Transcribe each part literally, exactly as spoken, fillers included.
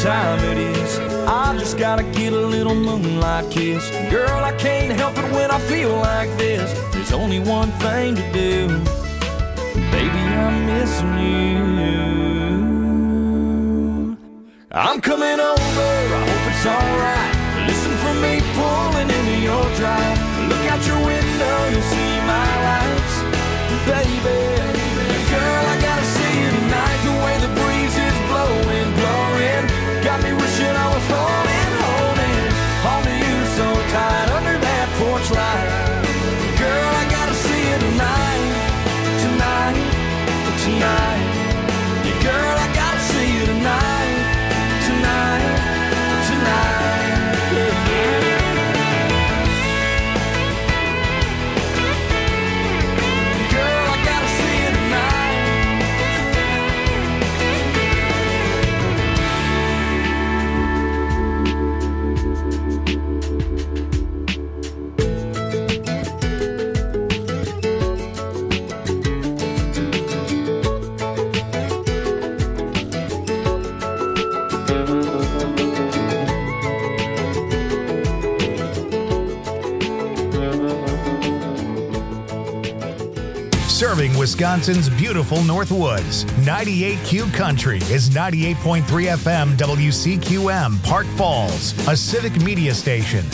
time it is. I just gotta get a little moonlight kiss. Girl, I can't help it when I feel like this. There's only one thing to do. Baby, I'm missing you. I'm coming over, I hope it's alright. Listen for me pulling into your drive. Look out your window, you'll see my lights. Baby, girl, I gotta see you tonight. The way the breeze is blowing, blowing, got me wishing I was holding, holding on to you so tight under that porch light. Girl, I gotta see you tonight, tonight, tonight. Yeah, girl, I gotta see you tonight, tonight, tonight. Yeah, yeah. Serving Wisconsin's beautiful North Woods. ninety-eight Q Country is ninety-eight point three F M W C Q M, Park Falls, a civic media station.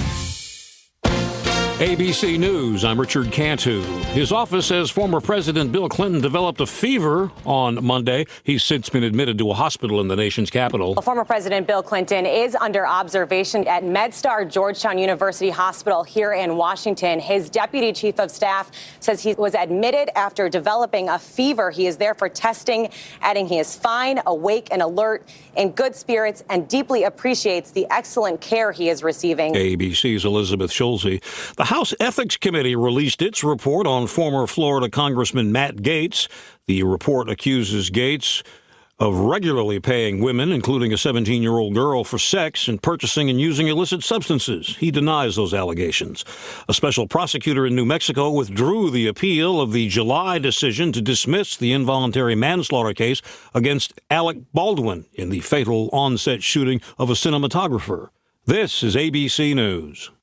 A B C News, I'm Richard Cantu. His office says former President Bill Clinton developed a fever on Monday. He's since been admitted to a hospital in the nation's capital. Well, former President Bill Clinton is under observation at MedStar Georgetown University Hospital here in Washington. His deputy chief of staff says he was admitted after developing a fever. He is there for testing, adding he is fine, awake and alert, in good spirits, and deeply appreciates the excellent care he is receiving. A B C's Elizabeth Schulze. The House Ethics Committee released its report on former Florida Congressman Matt Gaetz. The report accuses Gaetz of regularly paying women, including a seventeen-year-old girl, for sex and purchasing and using illicit substances. He denies those allegations. A special prosecutor in New Mexico withdrew the appeal of the July decision to dismiss the involuntary manslaughter case against Alec Baldwin in the fatal on-set shooting of a cinematographer. This is A B C News.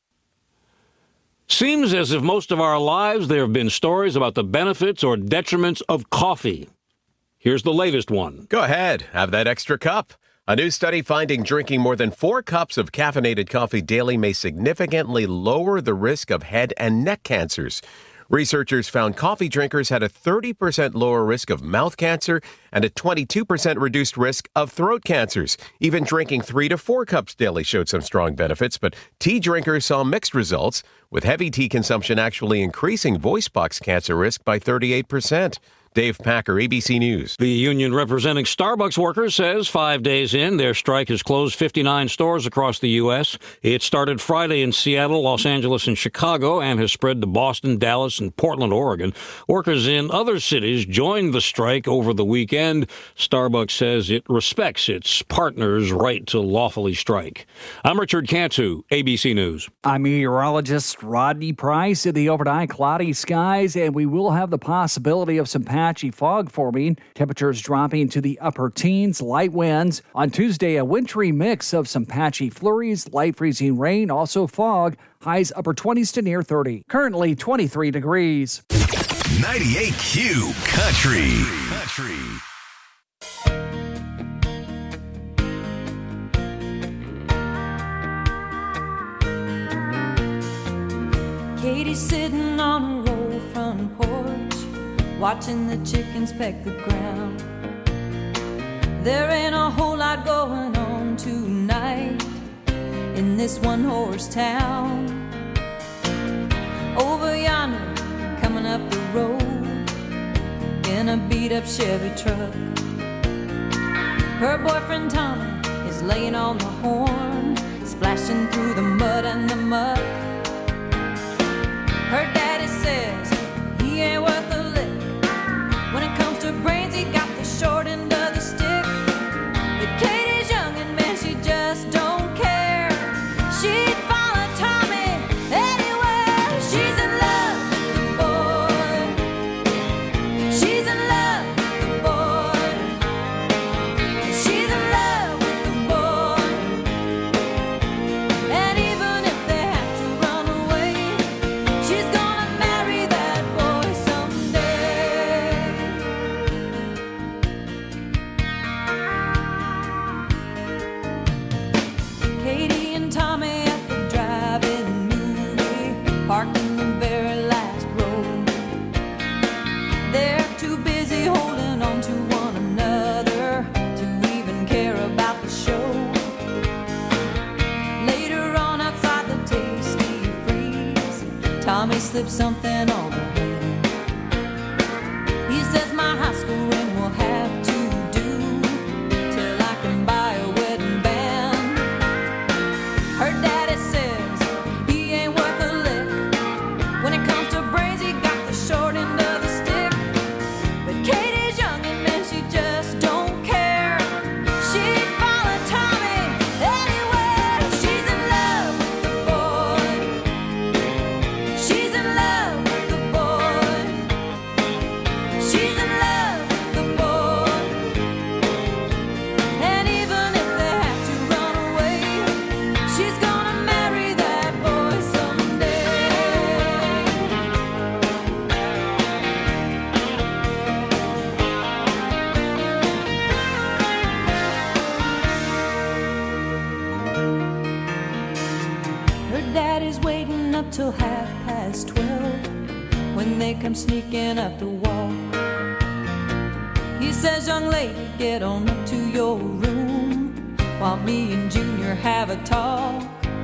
Seems as if most of our lives there have been stories about the benefits or detriments of coffee. Here's the latest one. Go ahead, have that extra cup. A new study finding drinking more than four cups of caffeinated coffee daily may significantly lower the risk of head and neck cancers. Researchers found coffee drinkers had a thirty percent lower risk of mouth cancer and a twenty-two percent reduced risk of throat cancers. Even drinking three to four cups daily showed some strong benefits, but tea drinkers saw mixed results, with heavy tea consumption actually increasing voice box cancer risk by thirty-eight percent. Dave Packer, A B C News. The union representing Starbucks workers says five days in, their strike has closed fifty-nine stores across the U S. It started Friday in Seattle, Los Angeles, and Chicago, and has spread to Boston, Dallas, and Portland, Oregon. Workers in other cities joined the strike over the weekend. Starbucks says it respects its partners' right to lawfully strike. I'm Richard Cantu, A B C News. I'm meteorologist Rodney Price. In the overnight, cloudy skies, and we will have the possibility of some patchy fog forming. Temperatures dropping to the upper teens, light winds. On Tuesday, a wintry mix of some patchy flurries, light freezing rain, also fog. Highs upper twenties to near thirty. Currently twenty-three degrees. ninety-eight Q Country. Country. Katie's sitting on a roll front porch, watching the chickens peck the ground. There ain't a whole lot going on tonight in this one-horse town. Over yonder, coming up the road in a beat-up Chevy truck, her boyfriend Tommy is laying on the horn, splashing through the mud and the muck. Her daddy says he ain't worth a lick. When it comes to brains, he got the short end of the stick. But Katie's young and man, she just don't care. She'd follow Tommy anywhere. She's in love with the boy. She's in love with the boy. She's in love with the boy. slip something on her hand. He says my high school ring will have to do till I can buy a wedding band. Her daddy says he ain't worth a lick. When it comes to brains, he got the short end of the stick. But Katie's young and man, she just don't care. She'd follow Tommy anywhere. She's in love with the boy. She's in love with the boy. She's in love with the boy. And even if they have to run away, she's gonna marry that boy someday. Her daddy's waiting up till half past twelve when they come sneaking up the wall. He says, young lady, get on up to your room while me and Junior have a talk.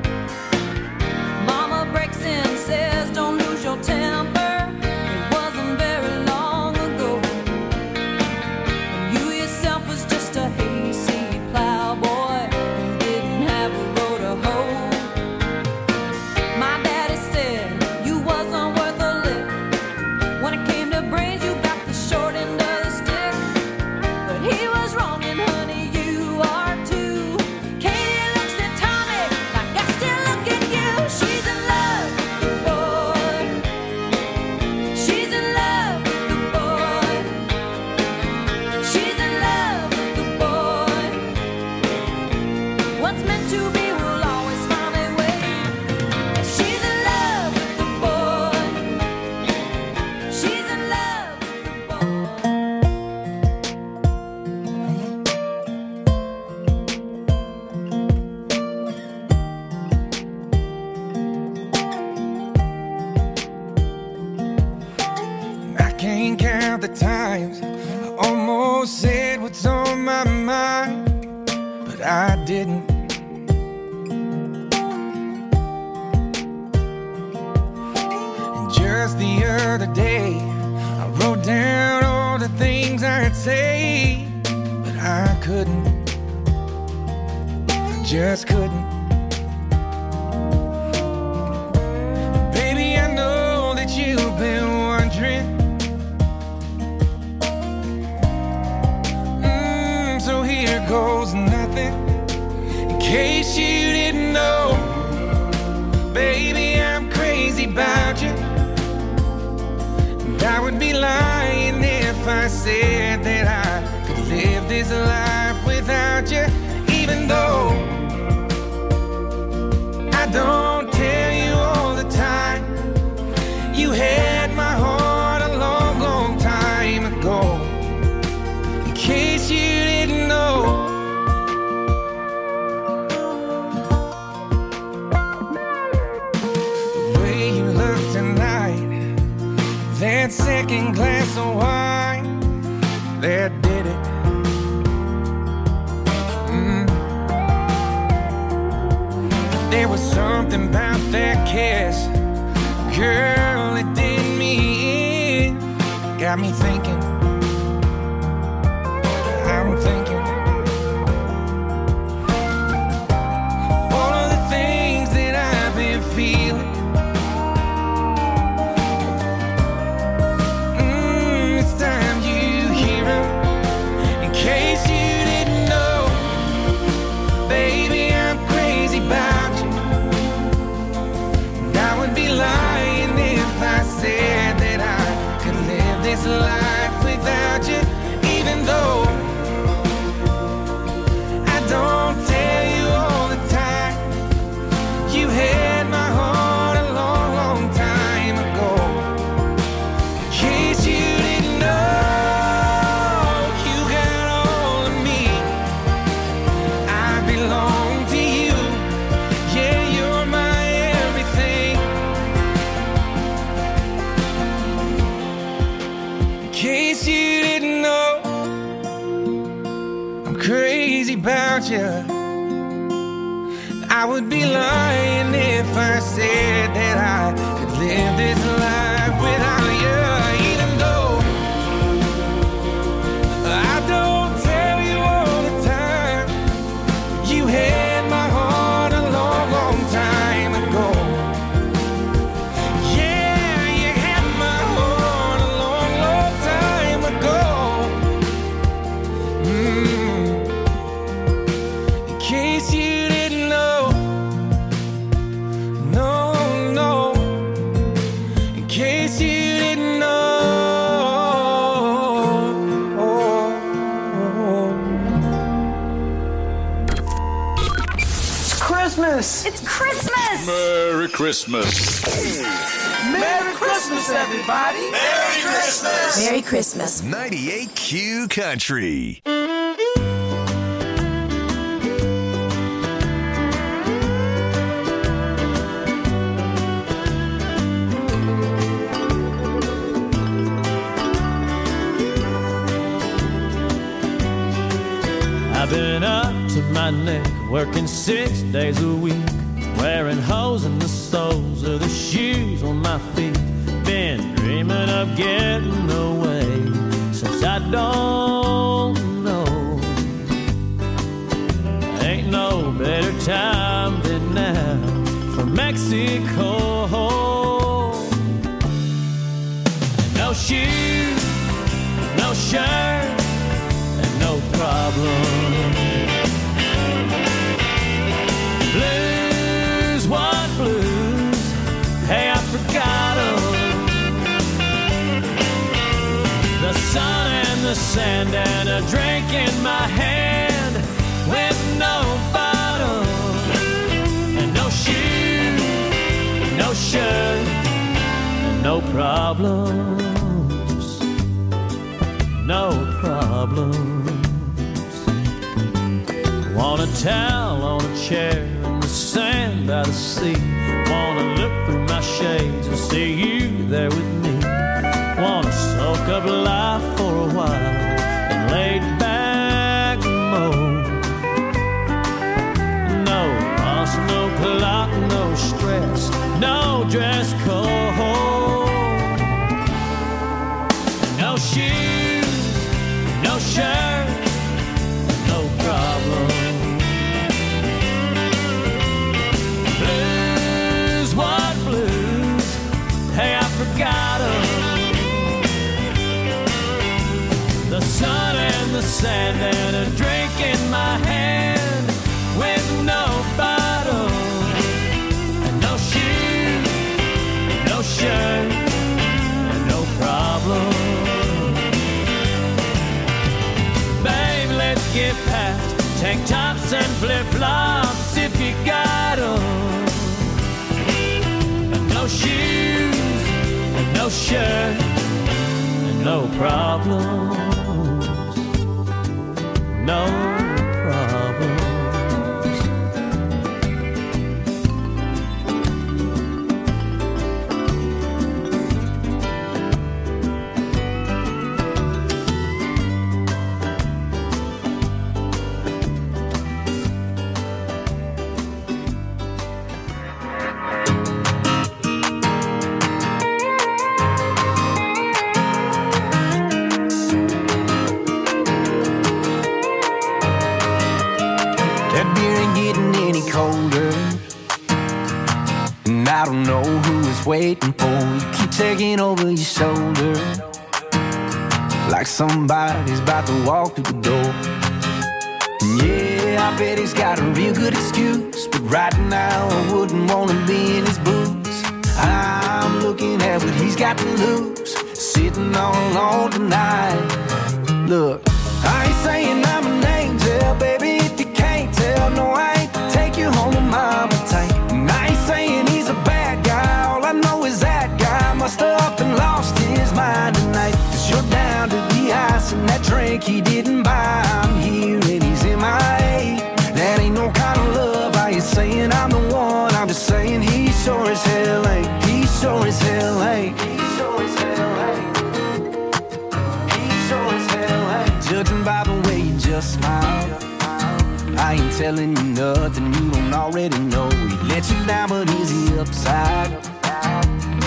Mama breaks in and says, don't lose your temper. It wasn't very long ago. And you yourself was just a hayseed plowboy who didn't have a row to hoe. My daddy said you wasn't worth a lick. When it came to brains, you got the short end of the stick. But he was wrong, and honey, you are too. Katie looks at Tommy like I still look at you. She's in love with the boy. She's in love with the boy. She's in love with the boy. What's meant to be will always find a way. She's in love with the boy. She's in love with the boy. I can't count the times I almost said what's on my mind, but I didn't. And just the other day, I wrote down all the things I'd say, but I couldn't. I just couldn't. Baby, I know that you've been wondering. Mm, so here goes nothing. In case you didn't know, baby, I'm crazy about you. And I would be lying if I said that I could live this life without you. Even though I don't tell you all the time, you had my heart a long, long time ago. In case you didn't know, the way you look tonight, that second glass of wine, that did it. Mm. There was something about that kiss, girl, it did me in. Got me thinking, I'm thinking all of the things that I've been feeling. Mm, it's time you hear 'em. In case you didn't know, baby, I'm crazy about you. And I would be lying if I said that I could live this life without you. Even though I don't tell you all the time, you had my heart a long, long time ago. In case you didn't know, you got all of me. I belong to you. Yeah, you're my everything. In case you didn't know, I'm crazy about you. I would be lying if I said that I could live this life without you, even though I don't tell you all the time. You had my heart a long, long time ago. Yeah, you had my heart a long, long time ago. Mm. In case you didn't know, no, no. In case you didn't Christmas! It's Christmas! Merry Christmas. Merry Christmas, everybody! Merry Christmas. Merry Christmas. ninety-eight Q Country. I've been up to my neck, working six days a week, wearing holes in the soles of the shoes on my feet. Been dreaming of getting away since I don't know. Ain't no better time than now for Mexico. No shoes, no shirt, no problem. Blues, what blues? Hey, I forgot 'em. The sun and the sand and a drink in my hand with no bottom. And no shoes, no shirt, and no problems. No problems. Want a towel on a chair in the sand by the sea. Wanna look through my shades and see you there with me. Wanna soak up life for a while and lay back mode. No boss, no clock, no stress, no dress code. No shoes, no shirt, no problem. Blues, what blues? Hey, I forgot 'em. The sun and the sand and a drink in my hand with no bottom. And no shoes, no shirt, and no problem. Babe, let's get past tank tops and flip-flops if you got 'em. And no shoes, and no shirt, and no problems. No problems. Waiting for you, keep taking over your shoulder, like somebody's about to walk through the door. And yeah, I bet he's got a real good excuse, but right now I wouldn't want to be in his boots. I'm looking at what he's got to lose, sitting all alone tonight. Look, I ain't saying I'm an angel, baby, if you can't tell. No, I ain't to take you home to mama tight. And I ain't saying he's a bad guy, all I know is that guy must have up and lost his mind tonight. Cause you're down to the ice and that drink he didn't buy. I'm here and he's in my eight. That ain't no kind of love. I ain't saying I'm the one, I'm just saying he sure as hell ain't. He sure as hell ain't. He sure as hell ain't. He sure as hell ain't. Judging by the way you just smile, I ain't telling you nothing you don't already know. He let you down, but is he upside?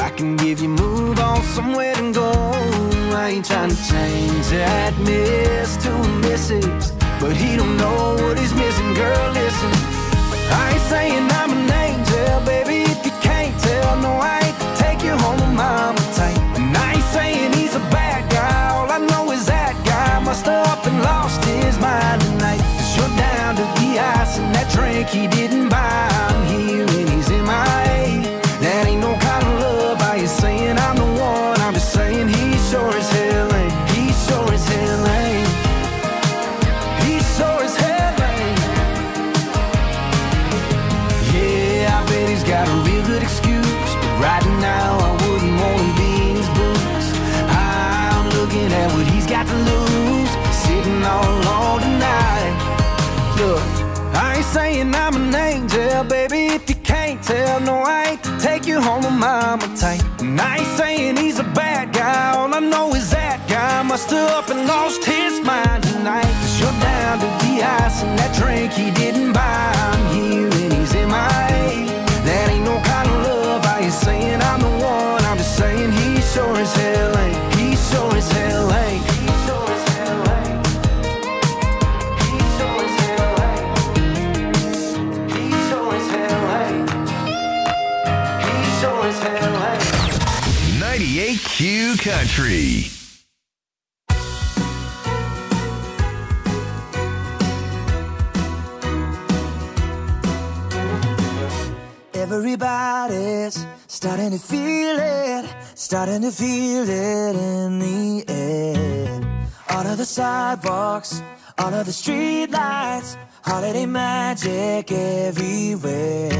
I can give you move on somewhere to go. I ain't trying to change that miss to a missus, but he don't know what he's missing. Girl, listen, I ain't saying I'm an angel, baby, if you can't tell. No, I ain't to take you home with mama tight. And I ain't saying he's a bad guy, all I know is that guy must have up and lost his mind tonight. Cause you're down to the ice and that drink he didn't buy. I'm here and he's in my A. That ain't no kind of love. I ain't saying I'm the one, I'm just saying he sure as hell ain't. He sure as hell ain't. He sure as hell ain't. Yeah, I bet he's got a real good excuse, but right now I wouldn't want to be in his boots. I'm looking at what he's got to lose, sitting all alone tonight. Look, I ain't saying I'm an angel, baby, if you can't tell. No, I ain't to take you home with mama tight. And I ain't saying he's a bad guy, all I know is that guy must have up and lost his mind tonight. Cause you're down to the ice and that drink he didn't buy. I'm here and he's in my A. That ain't no kind of love. I ain't saying I'm the one, I'm just saying he sure as hell ain't. He sure as hell ain't. He sure as hell ain't. He sure as hell ain't. He sure as hell ain't. He sure as hell ain't. ninety-eight Q Country. Everybody's starting to feel it, starting to feel it in the air. All of the sidewalks, all of the street lights, holiday magic everywhere.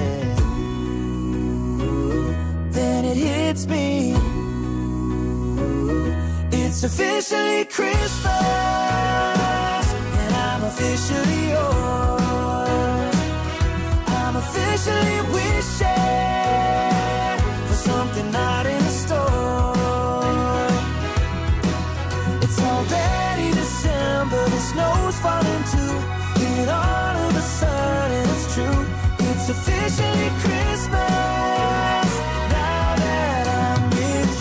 Then it hits me, it's officially Christmas, and I'm officially yours. I'm officially wishing for something not in the store. It's already December, the snow's falling too, and all of a sudden it's true. It's officially Christmas now that I'm with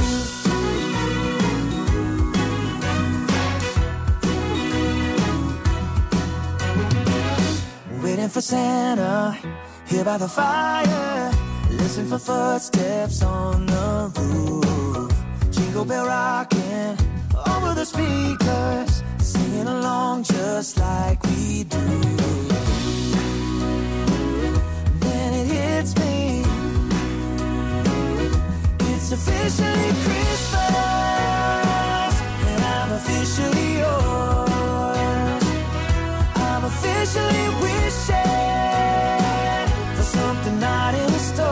you. Waiting for Santa here by the fire, listen for footsteps on the roof. Jingle bell rocking over the speakers, singing along just like we do. Then it hits me, it's officially Christmas, and I'm officially yours. I'm officially wishing something not in the store.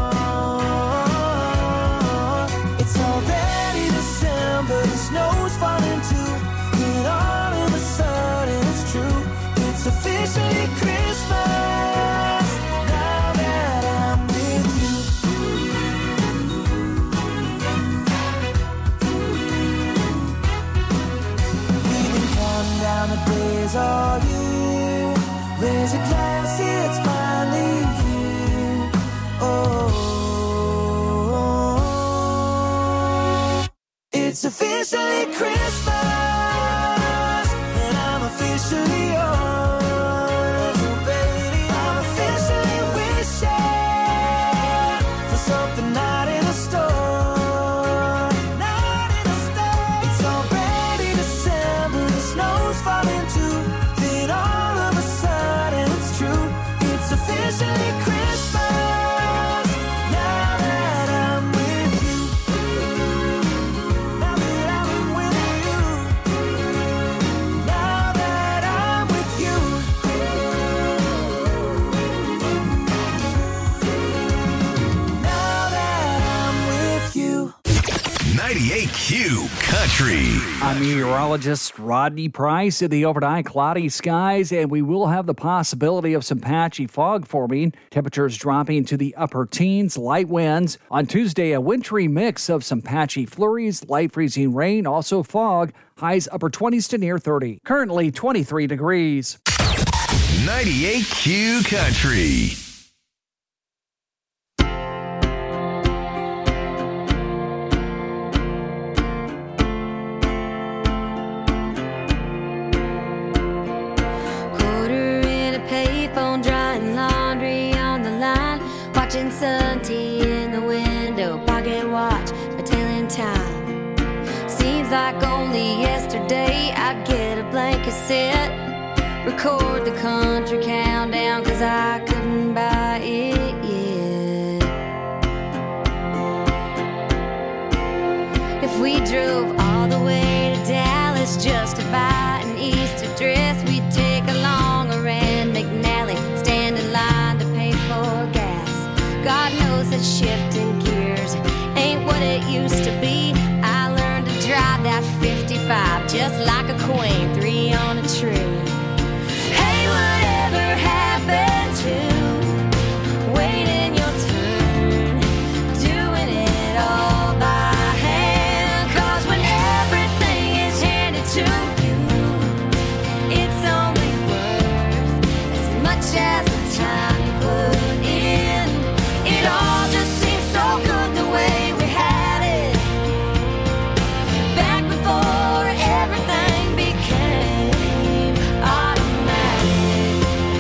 It's already December, the snow's falling too, and all of a sudden it's true. It's officially Christmas now that I'm with you. We've been counting down the days all year. Raise a glass, it's finally here. Oh, it's officially Christmas, and I'm officially yours, oh, baby. I'm officially wishing for something not in the store, not in the store. It's already December, the snow's falling too, then all of a sudden it's true. It's officially Christmas now that I'm with you. Now that I'm with you. Now that I'm with you. Now that I'm with you. ninety-eight Q Country. I'm meteorologist Rodney Price. In the overnight, cloudy skies, and we will have the possibility of some patchy fog forming. Temperatures dropping to the upper teens, light winds. On Tuesday, a wintry mix of some patchy flurries, light freezing rain, also fog. Highs upper twenties to near thirty. Currently twenty-three degrees. ninety-eight Q Country. sun tea in the window, pocket watch, my tailing time. Seems like only yesterday I'd get a blank cassette, record the country countdown, cause I couldn't buy it yet. If we drove all the way to Dallas just to buy an Easter dress, we'd take along a Rand McNally, stand in line to pay for gas. God knows that shifting gears ain't what it used to be. I learned to drive that fifty-five just like a queen, three on a tree. Hey, whatever happened to waiting your turn, doing it all by hand? Cause when everything is handed to you, it's only worth as much as the time you put in. It all just seems so good the way we had it back before everything became automatic.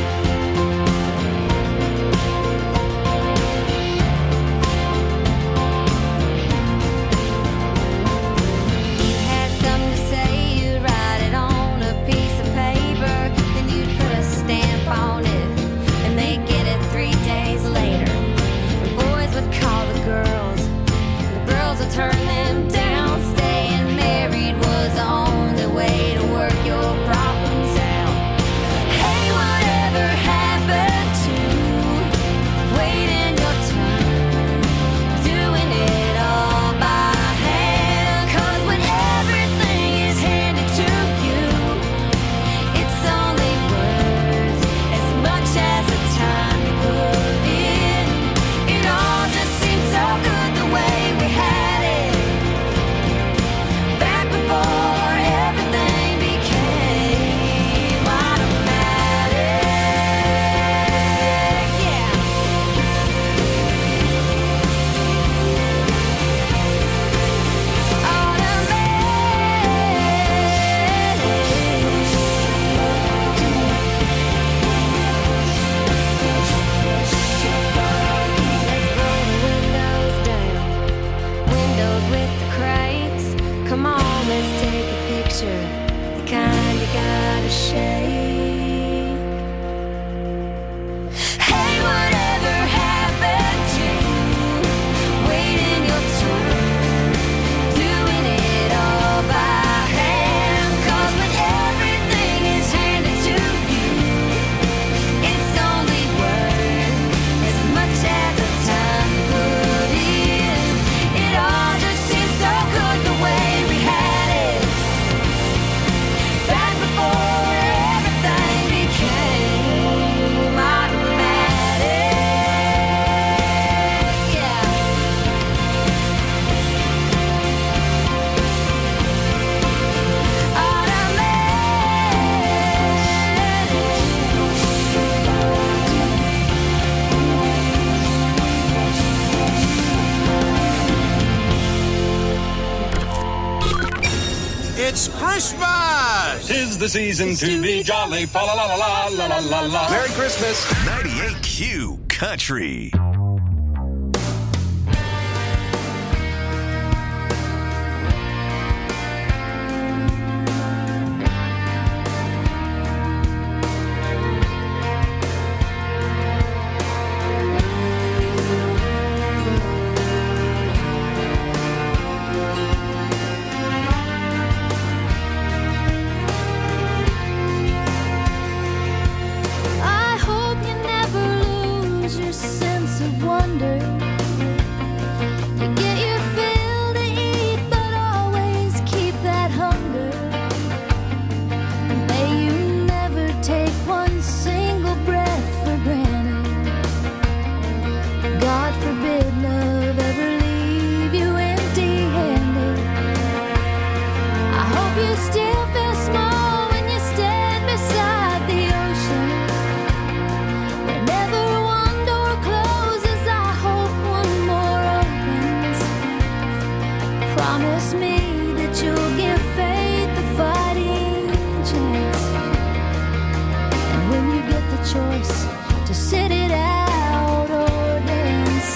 You had something to say, you'd write it on a piece of paper, then you'd put a stamp on it, and they'd get it three days later. The boys would call the girls, and the girls would turn them down. Staying married was the only way to work your problems out. Hey, whatever happened to waiting your turn, doing it all by hand? Cause when everything is handed to you, it's only worth as much as the time you put in. It all just seems so good the way we had it back before everything became automatic. Yeah. Let's roll the windows down, windows with the crates. Come on, let's take a picture, the kind you gotta shake. Hey, whatever happened to waiting your turn, doing it all by hand? Cause when everything is handed to you, it's only worth as much as the time you put in. It all just seems so good the way we had it back before everything became automatic. Yeah. It's Christmas! Tis the season to be jolly. Fa la la la la la la la. Merry Christmas. ninety-eight Q Country. I hope you never lose your sense of wonder. You get your fill to eat, but always keep that hunger. May you never take one single breath for granted. God forbid love ever leave you empty-handed. I hope you still feel small when you stand beside the ocean. Whenever one door closes, I hope one more opens. Promise me that you'll give faith a fighting chance. And when you get the choice to sit it out or dance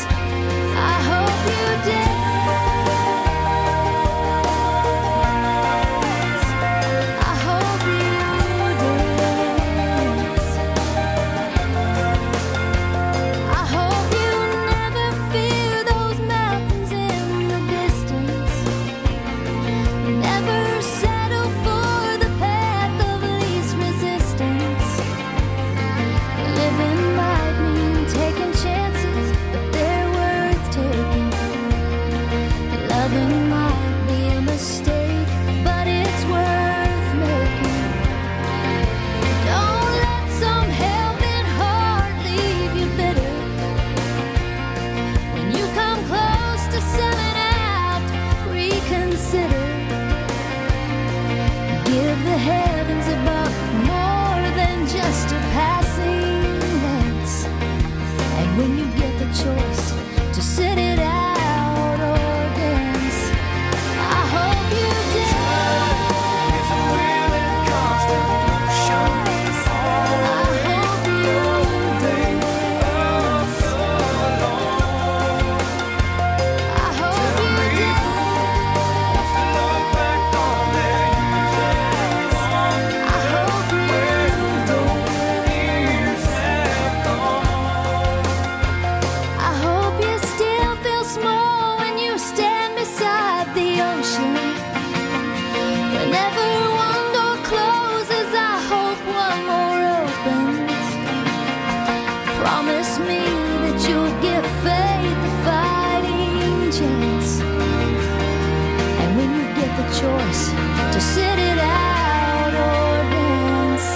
Promise me that you'll give faith a fighting chance. And when you get the choice to sit it out or dance,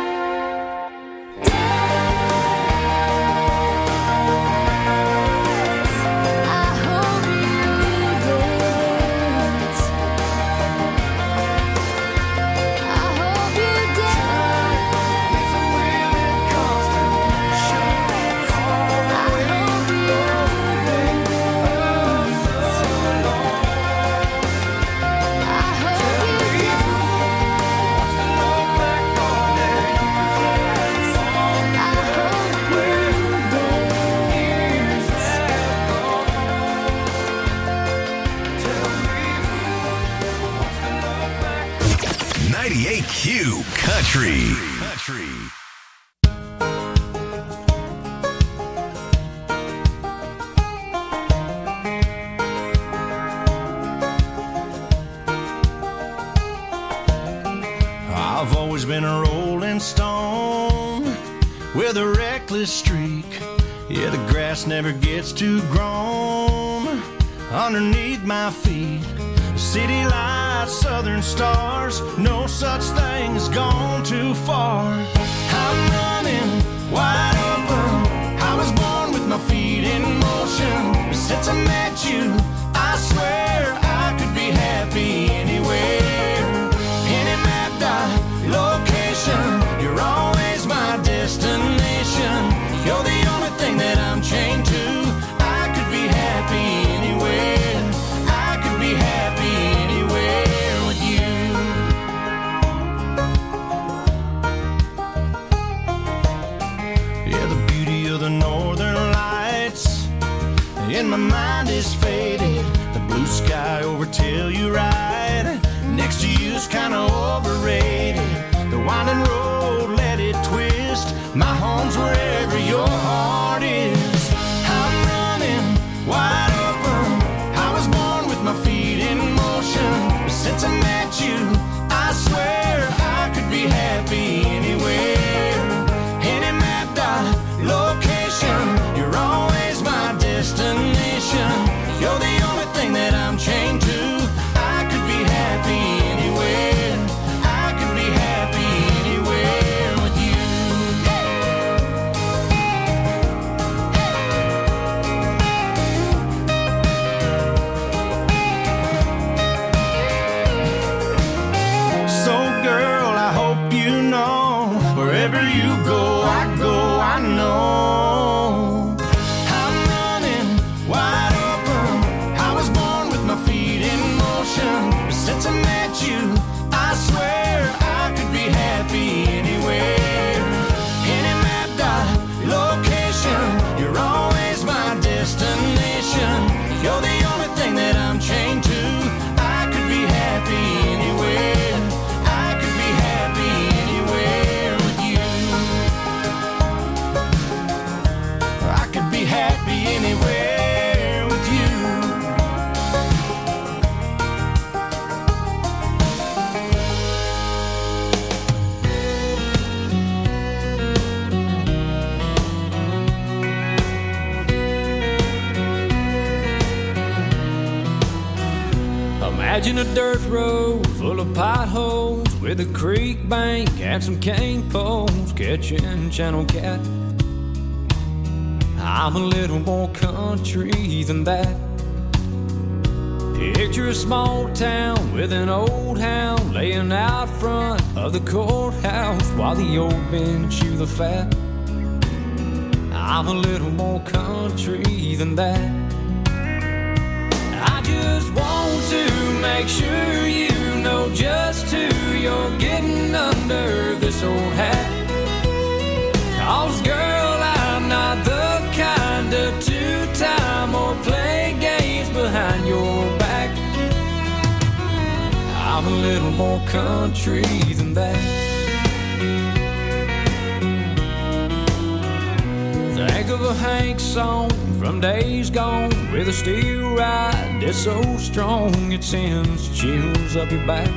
dance. I hope you dance. I hope you dance. ninety-eight Q Country. Country. I've always been a rolling stone with a reckless streak. Yeah, the grass never gets too grown underneath my feet. City lights, southern stars, no such thing as gone too far. I'm running wide open. I was born with my feet in motion. Since I met you, I swear I could be happy anywhere. Any mapped out location, you're always my destination. You're the only thing that I'm chained to. I could be happy anywhere. I could be happy anywhere with you. Yeah, the beauty of the northern lights in my mind is faded. The blue sky over Telluride next to you's kinda overrated. The winding road, let it twist. My home's wherever your heart is. I'm running wide open. I was born with my feet in motion. But since I met you, I swear I could be happy anywhere. Any mapped out location, you're always my destination. You're the only thing that I'm chained to. I could be happy anywhere. I could be happy anywhere with you. So girl, I hope you know, wherever you go, I go, I know. I'm running wide open. I was born with my feet in motion. But since I met you, I swear I could be happy anywhere. Any mapped out location, you're always my destination. You're the only thing that I'm chained to. I could be happy anywhere. I could be happy anywhere with you. I could be happy anywhere with you. Imagine a dirt road full of potholes with a creek bank and some cane poles catching channel cat. I'm a little more country than that. Picture a small town with an old hound laying out front of the courthouse while the old men chew the fat. I'm a little more country than that. I just want to make sure you know just who you're getting under this old hat. 'Cause girl, I'm not the kind of two-time or play games behind your back. I'm a little more country than that. Think of a Hank song from days gone with a steel ride that's so strong it sends chills up your back.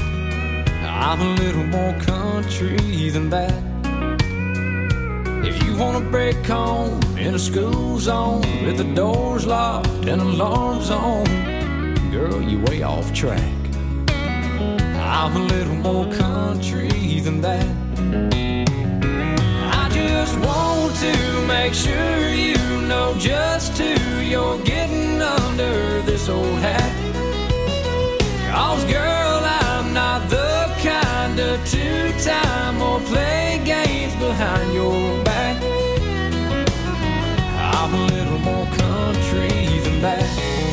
I'm a little more country than that. If you wanna break home in a school zone with the doors locked and alarms on. Girl, you way off track. I'm a little more country than that. I just want to make sure you know just who you're getting under this old hat. 'Cause girl, I'm not the kind of two-time or play games behind your back. I'm a little more country than that.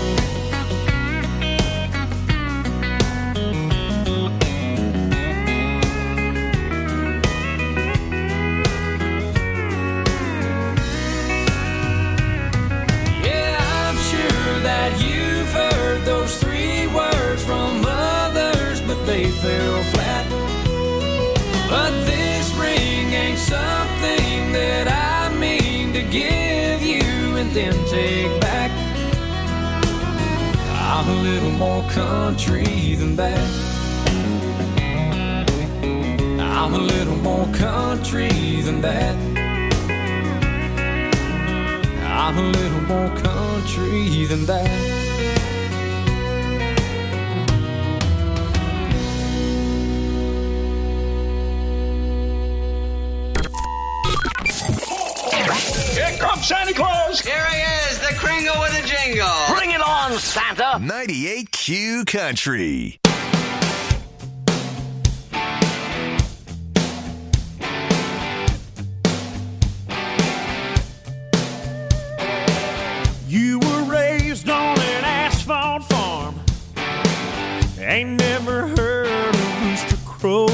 Those three words from others, but they fell flat. But this ring ain't something that I mean to give you and then take back. I'm a little more country than that. I'm a little more country than that. I'm a little more country than that. Here comes Santa Claus! Here he is, the Kringle with a jingle. Bring it on, Santa! ninety-eight Q Country. You were raised on an asphalt farm. Ain't never heard a rooster crow.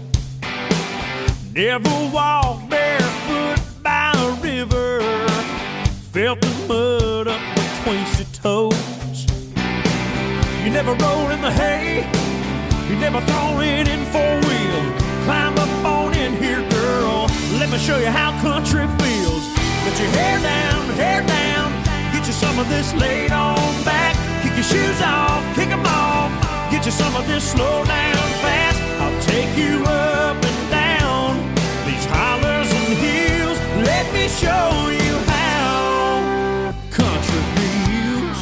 Never walked barefoot by a river. Felt the mud up between your toes. You never rolled in the hay. You never thrown it in four-wheel. Climb up on in here, girl. Let me show you how country feels. Get your hair down, hair down. Get you some of this laid on back. Kick your shoes off, kick them off. Get you some of this slow down fast. I'll take you up and down these hollers and hills. Let me show you how country feels.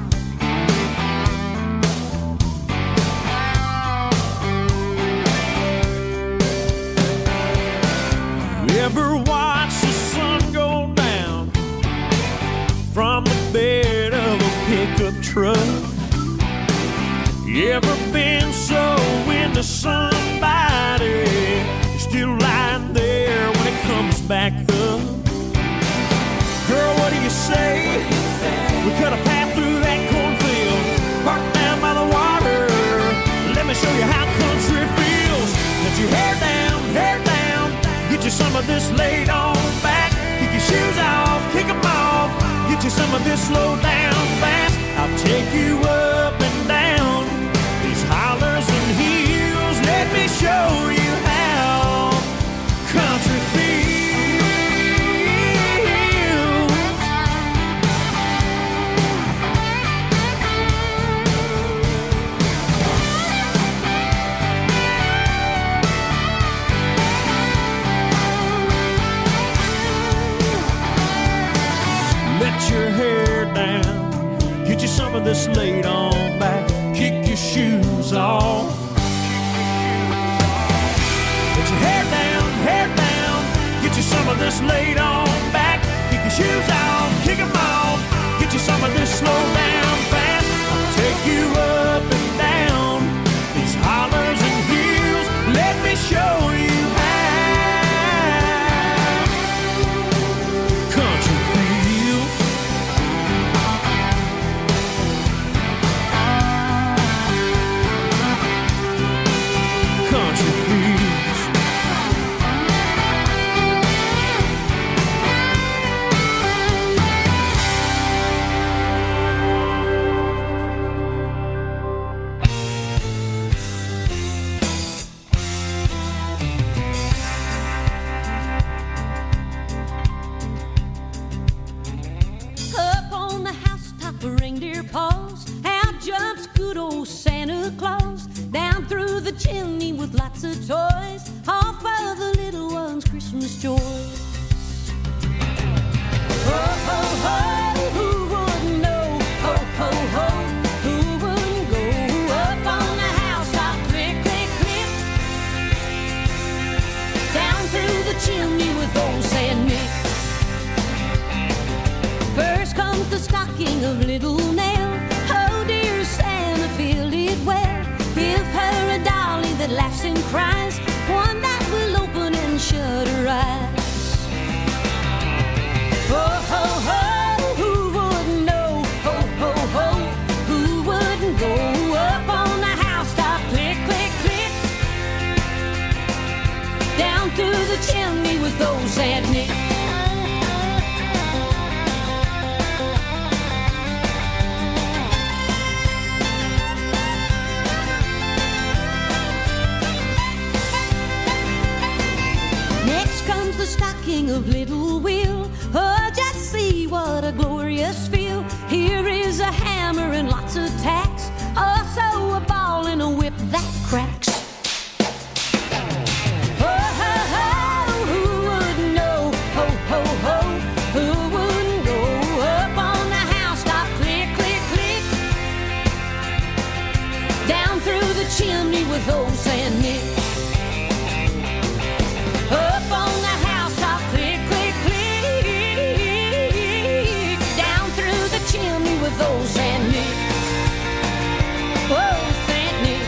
You ever watch the sun go down from the bed of a pickup truck? You ever been so into somebody you're still lying there when it comes back up? Girl, what do you say? We cut a path through that cornfield, parked down by the water. Let me show you how country feels. Let your hair down, hair down. Get you some of this laid on back. Kick your shoes off, kick them off. Get you some of this slow down fast. I'll take you up and down these hollers and hills. Let me show you how country feels. Let your hair down. Get you some of this laid on back. Kick your shoes off. Let your hair down, hair down. Get you some of this laid on back. Kick your shoes off, kick them off. Get you some of this slow down fast. I'll take you up and down these hollers and hills. Let me show you how country feels. Country feels. Up on the housetop, a reindeer paws. Out jumps good old Santa Claus. Down through the chimney with lots of toys. All for the little ones' Christmas joys. of Little Nell. Oh, dear Santa, feel it well. Give her a dolly that laughs and cries, one that will open and shut her eyes. Oh, ho, ho, who wouldn't know? Ho, ho, ho, who wouldn't go up on the housetop? Click, click, click, down through the chimney with old Saint Nick. Next comes the stocking of Little Will. Oh, just see what a glorious feel. Here is a hammer and lots of tacks, also a ball and a whip that cracks. Oh, ho, ho, who wouldn't know? Ho, ho, ho, who wouldn't go up on the housetop? Click, click, click, down through the chimney with old Saint Nick. Up on the housetop, click, click, click, down through the chimney with old Saint Nick. Oh, Saint Nick.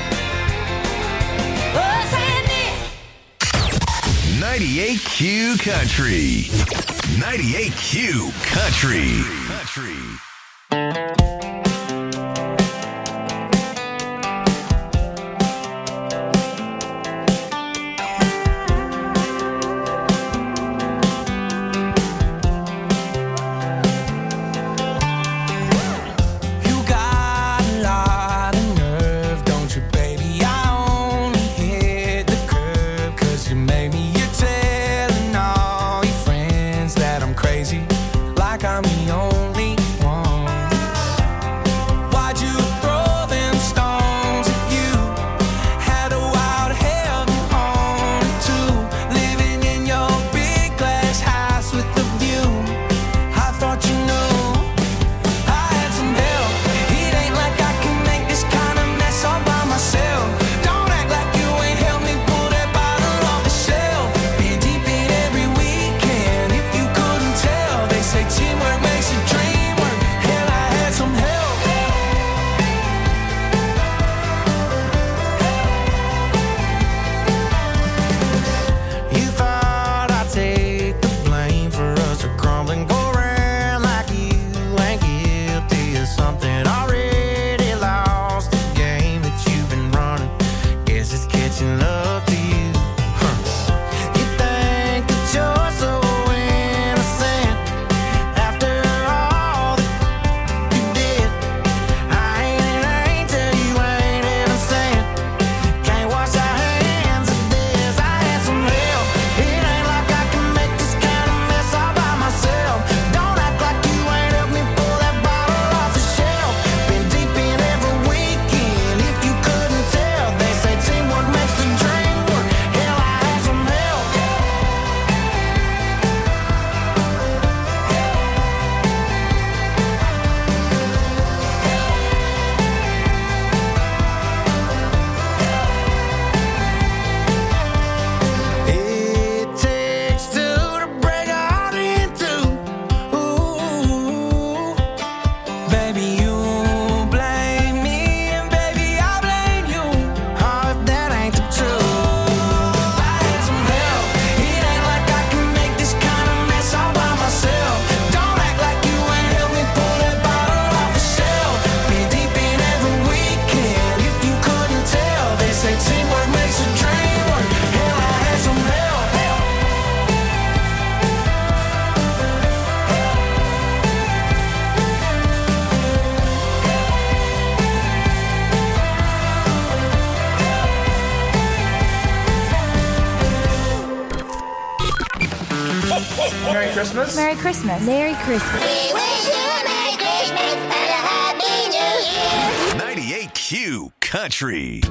Oh, Saint Nick. ninety-eight Q Country. ninety-eight Q Country. Country. Like I'm the only Merry Christmas. Merry Christmas. Merry Christmas. We wish you a Merry Christmas and a Happy New Year. ninety-eight Q Country.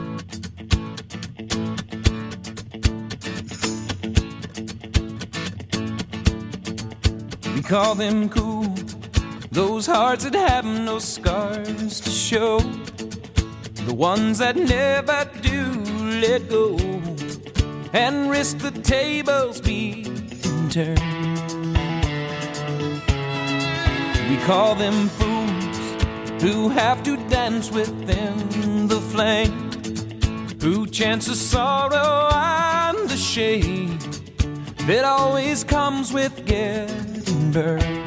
We call them cool, those hearts that have no scars to show, the ones that never do let go and risk the tables being turned. We call them fools, who have to dance within the flame, who chance the sorrow and the shame that always comes with getting burned.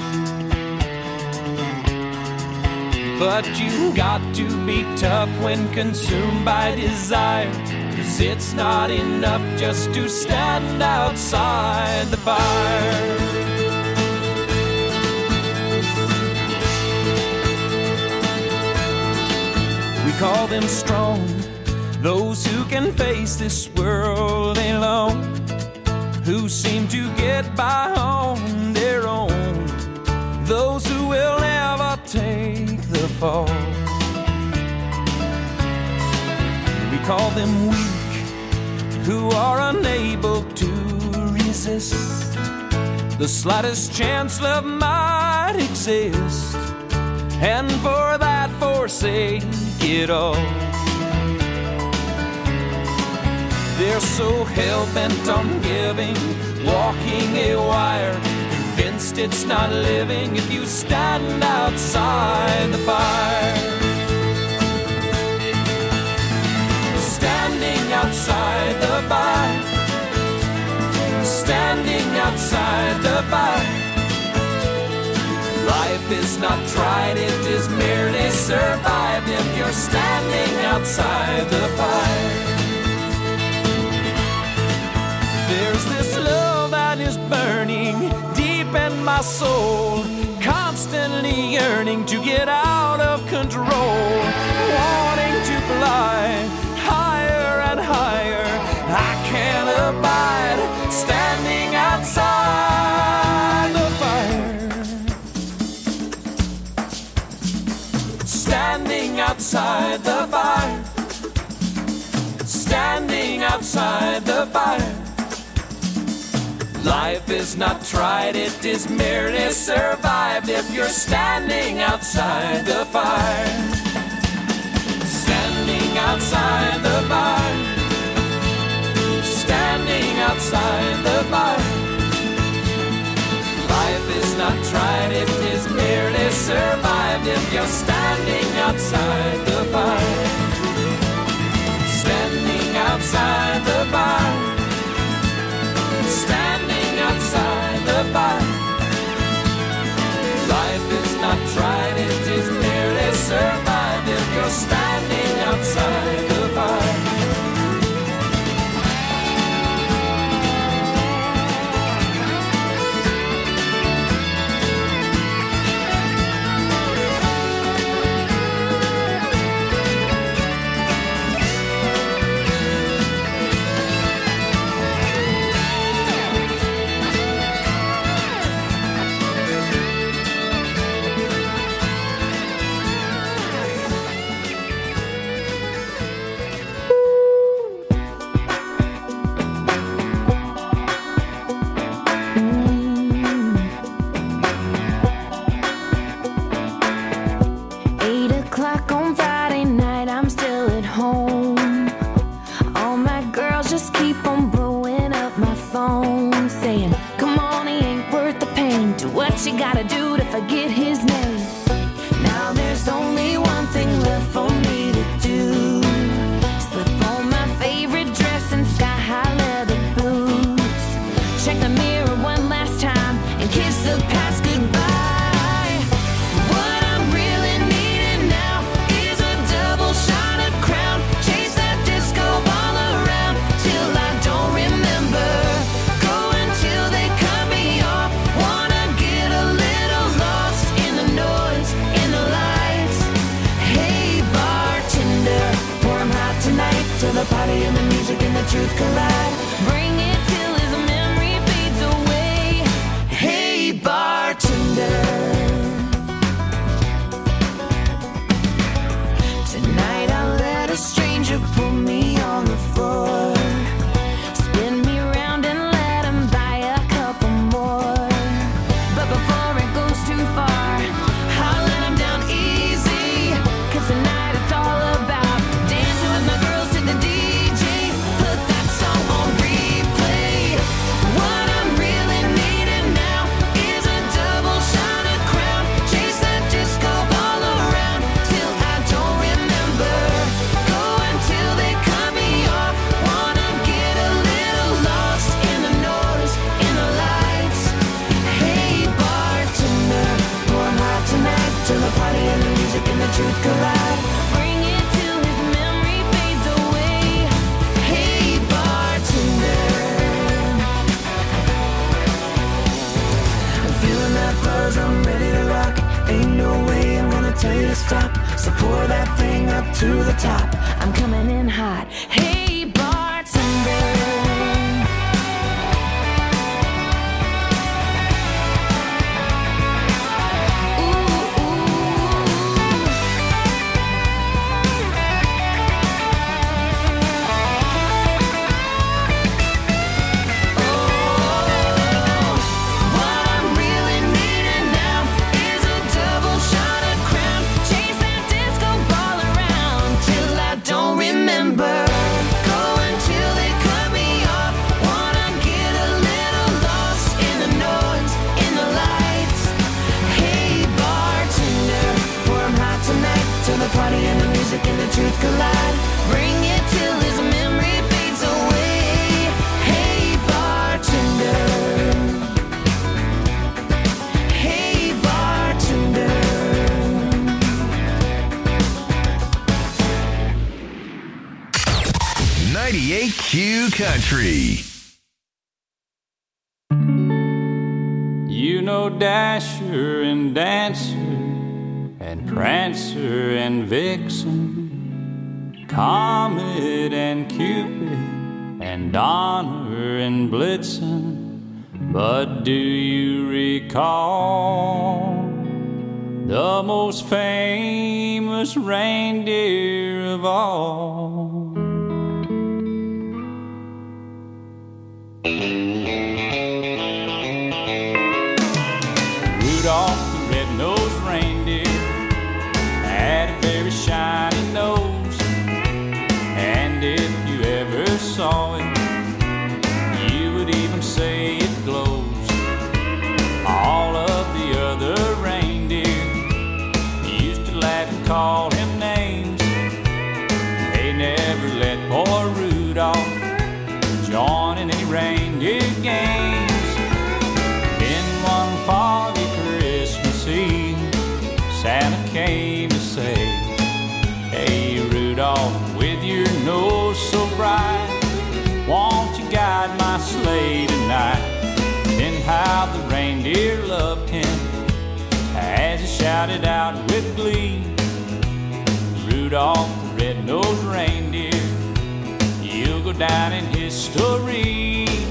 But you got to be tough when consumed by desire, 'cause it's not enough just to stand outside the fire. We call them strong, those who can face this world alone, who seem to get by on their own, those who will never take the fall. We call them weak, who are unable to resist the slightest chance love might exist, and for that forsake it all. They're so hell-bent on giving, walking a wire, convinced it's not living if you stand outside the fire. Standing outside the fire, standing outside the fire. Life is not tried, it is merely survived if you're standing outside the fire. There's this love that is burning deep in my soul, constantly yearning to get out of control, wanting to fly higher and higher. I can't abide standing outside the fire. Standing outside the fire. Standing outside the fire. Life is not tried, it is merely survived if you're standing outside the fire. Standing outside the fire. Standing outside the fire. Life is not tried, it is merely survived if you're standing outside the fire. Standing outside the fire. Standing outside the fire. Life is not tried, it is merely survived if you're standing outside the fire. You gotta do to forget his name. Now there's only one thing left for me to do. Slip on my favorite dress and sky-high leather boots. Check the mirror one last time and kiss the past goodbye. What I'm really needing now is a double shot of Crown. Chase that disco ball around till I don't remember. Go until they cut me off. Wanna till the party and the music and the truth collide. Bring it till his memory fades away. Hey bartender, tonight I'll let a stranger pull me on the floor, spin me around and let him buy a couple more. But before it goes too far, I'll let him down easy, 'cause tonight it's all about dancing with my girls to the D J. Put that song on. that buzz, I'm ready to rock. Ain't no way I'm gonna tell you to stop. So pour that thing up to the top. I'm coming in hot. Hey, bartender. Party and the music and the truth collide. Bring it till his memory fades away. Hey bartender. Hey bartender. ninety-eight Q Country. You know Dasher and Dancer and Prancer and Vixen, Comet and Cupid and Donner and Blitzen. But do you recall the most famous reindeer of all? Rudolph the red-nosed reindeer had a very shiny nose, and if you ever saw it, you would even say it glows. All of the other reindeer used to laugh and call him names. They never let poor Rudolph join in any reindeer games. Then one foggy Christmas Eve, Santa came to say, hey Rudolph, with your nose so bright, won't you guide my sleigh tonight? Then how the reindeer loved him as he shouted out with glee, Rudolph the red-nosed reindeer, you'll go down in history.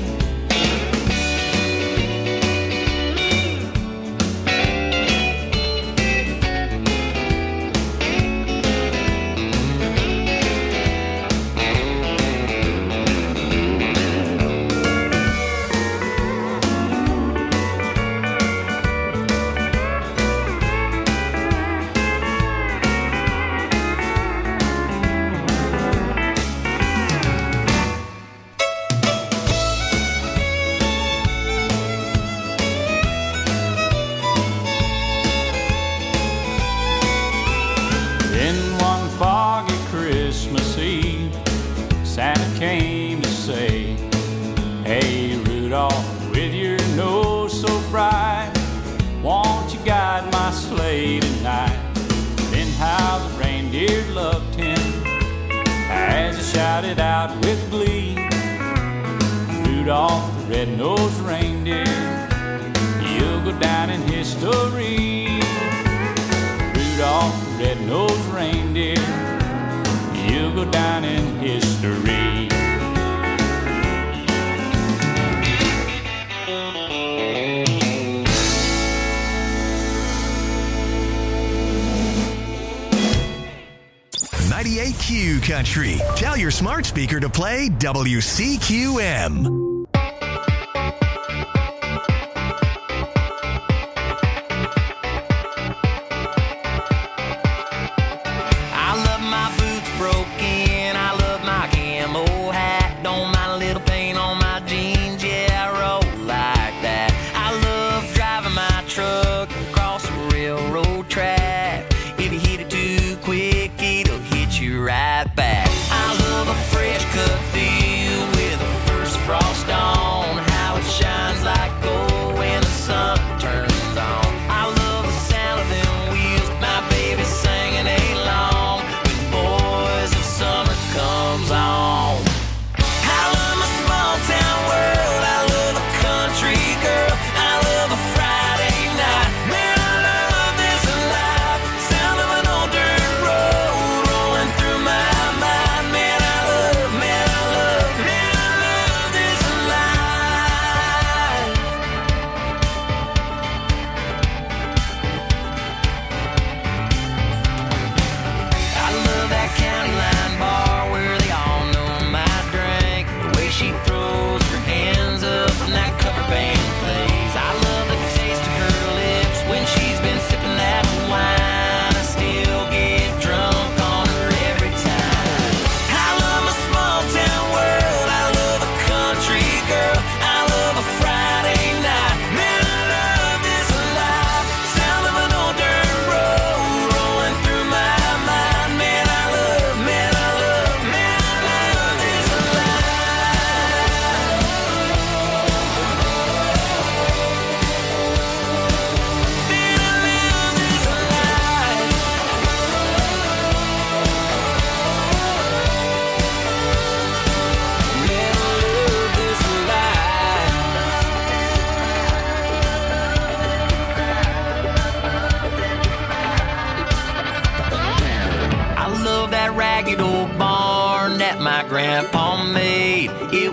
Shouted out with glee, Rudolph the red-nosed reindeer, you'll go down in history. Rudolph the red-nosed reindeer, you'll go down in history. ninety-eight Q Country. Tell your smart speaker to play W C Q M. Right back. I love a fresh cut field with a first frost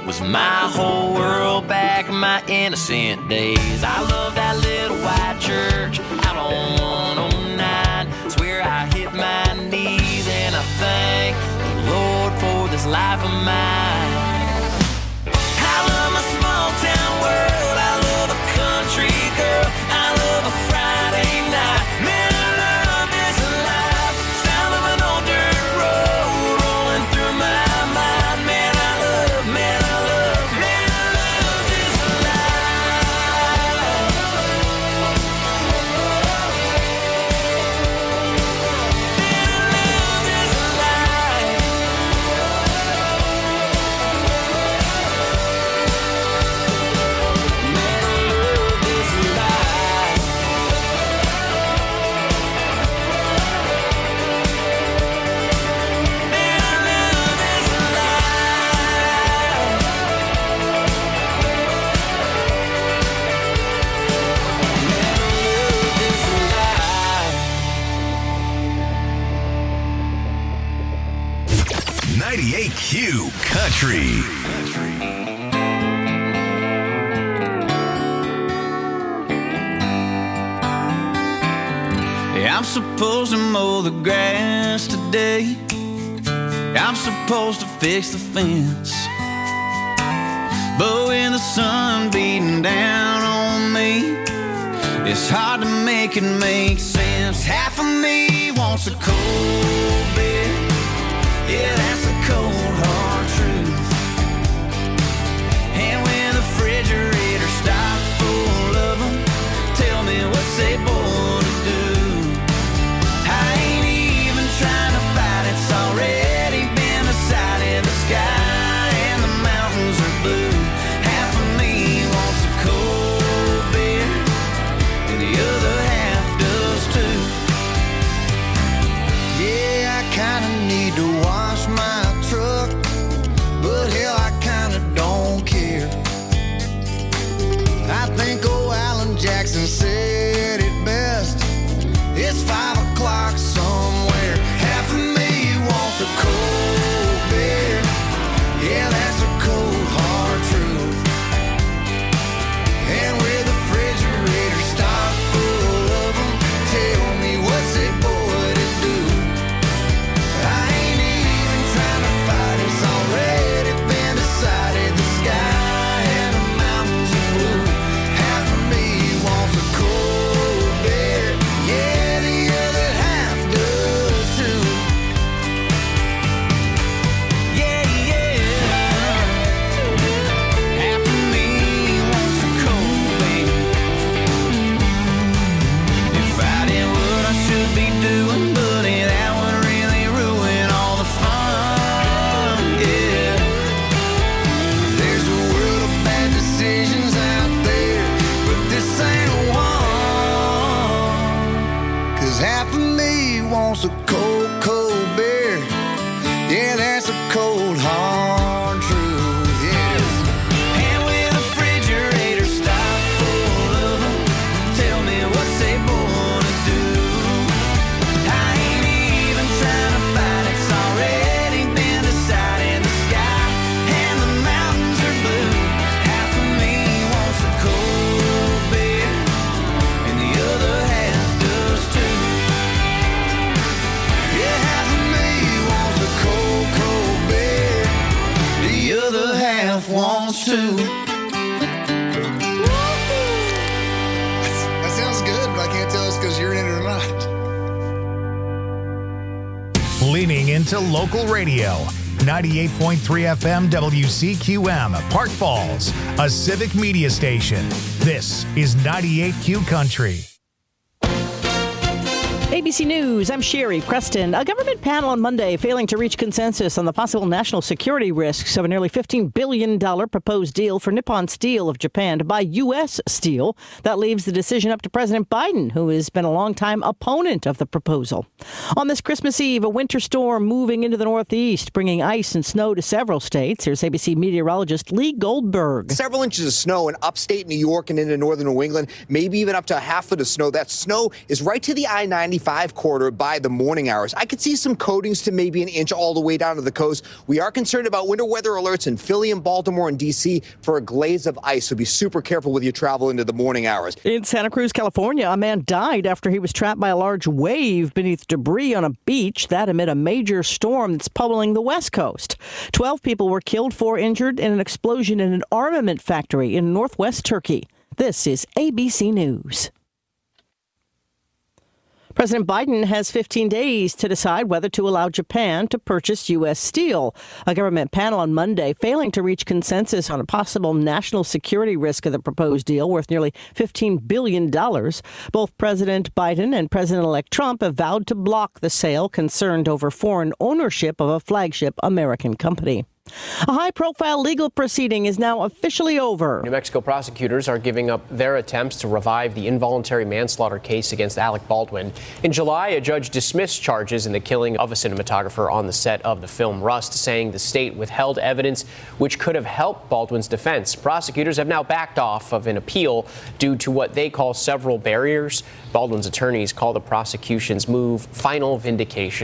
was my whole world back in my innocent days. I love that little white church out on one oh nine. It's where I hit my knees and I thank the Lord for this life of mine. I love my small town world. I love a country girl. I love a Friday night. Man, I love this life. Sound of an old dirt road rolling through my mind. Man, I love, man, I love, man, I love this life. Man, I love this life. Man, I love this life. Man, I love this life. Man, I love this life. ninety-eight Q Country. I'm supposed to mow the grass today. I'm supposed to fix the fence. But with the sun beating down on me, it's hard to make it make sense. Half of me wants a cold beer. Yeah, that's a cold, hard truth. And when the refrigerator stocked full of them, tell me what's they born to do. I ain't even trying to fight, it's already been decided. The sky and the mountains are blue. Half of me wants a cold beer, and the other half does too. Yeah, I kinda need to wash my truck, but hell, I kinda don't care. I think old Alan Jackson said it best. It's five o'clock somewhere. Half of me wants a cold beer. Yeah, that's a cold, hard truth. And with the refrigerator stocked full of them, tell me what's a boy to do. I ain't even trying to fight, it's already been decided. The sky and the mountains are blue. Half of me wants a cold beer. Yeah, the other half does too. Yeah, yeah. Half of me wants a cold beer. If I did what I should be doing, buddy, that would really ruin all the fun. Yeah. There's a world of bad decisions out there, but this ain't one. Cause half of me wants a cold, cold beer. Yeah, that's a cold, hard truth. Yes. And with the refrigerator stocked full of them, tell me what's they born to do. I ain't even trying to fight, it's already been decided. The sky and the mountains are blue. Half of me wants a cold beer, and the other half does too. Yeah, half of me wants a cold, cold beer. The other half wants to. That sounds good, but I can't tell it's because you're in it or not. Leaning into local radio. ninety-eight point three F M W C Q M, Park Falls, a civic media station. This is ninety-eight Q Country. A B C News, I'm Sherry Preston. A government panel on Monday failing to reach consensus on the possible national security risks of a nearly fifteen billion dollars proposed deal for Nippon Steel of Japan to buy U S steel. That leaves the decision up to President Biden, who has been a longtime opponent of the proposal. On this Christmas Eve, a winter storm moving into the Northeast, bringing ice and snow to several states. Here's A B C meteorologist Lee Goldberg. Several inches of snow in upstate New York and into northern New England, maybe even up to a half foot of snow. That snow is right to the I ninety seventy-five corridor by the morning hours. I could see some coatings to maybe an inch all the way down to the coast. We are concerned about winter weather alerts in Philly and Baltimore and D C for a glaze of ice, so be super careful with your travel into the morning hours. In Santa Cruz, California, a man died after he was trapped by a large wave beneath debris on a beach. That amid a major storm that's pummeling the West Coast. Twelve people were killed, four injured in an explosion in an armament factory in northwest Turkey. This is A B C News. President Biden has fifteen days to decide whether to allow Japan to purchase U S steel. A government panel on Monday failing to reach consensus on a possible national security risk of the proposed deal worth nearly fifteen billion dollars. Both President Biden and President-elect Trump have vowed to block the sale, concerned over foreign ownership of a flagship American company. A high-profile legal proceeding is now officially over. New Mexico prosecutors are giving up their attempts to revive the involuntary manslaughter case against Alec Baldwin. In July, a judge dismissed charges in the killing of a cinematographer on the set of the film Rust, saying the state withheld evidence which could have helped Baldwin's defense. Prosecutors have now backed off of an appeal due to what they call several barriers. Baldwin's attorneys call the prosecution's move final vindication.